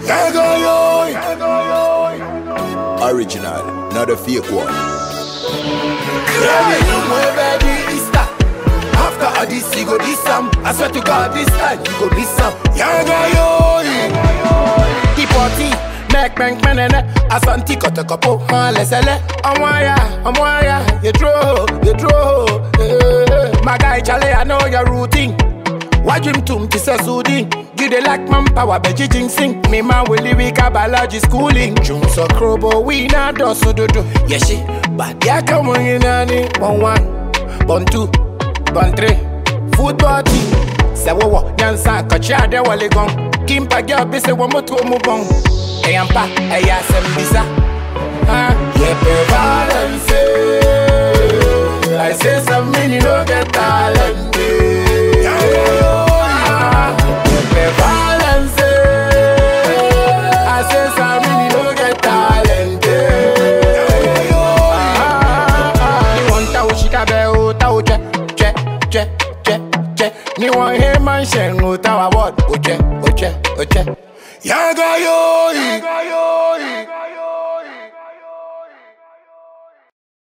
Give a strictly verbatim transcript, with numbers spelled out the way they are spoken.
Original, not a fake one. Yeah, you know baby Easter. After all this, you go this some. I swear to God, this time you go this some. Yaga yo, the party, neck bank manene. Asanti kote kopo, ha lesele. Amwaya, amwaya, you draw, you draw. My guy Charlie, I know your routine. Why dream to me so soothing? You dey like manpower, but you sing. Me man will live biology schooling. June so crobo, we na do so do do. Yeah she, but yeah come on in ani. One one, one two, one three. Football team. Say wo wo, nyansa kacha de wale gong. Kimpa girl be say one more to move on. Hey ampa, hey ya sembisa. Ah, yeah prevalence. I say some mini no get talent. Balance, I say some really no get talent. Ni want to shika be o ta o che che che che che. Ni want hear man shen o ta wa what o che o che o che. Yaga yo, yaga yo.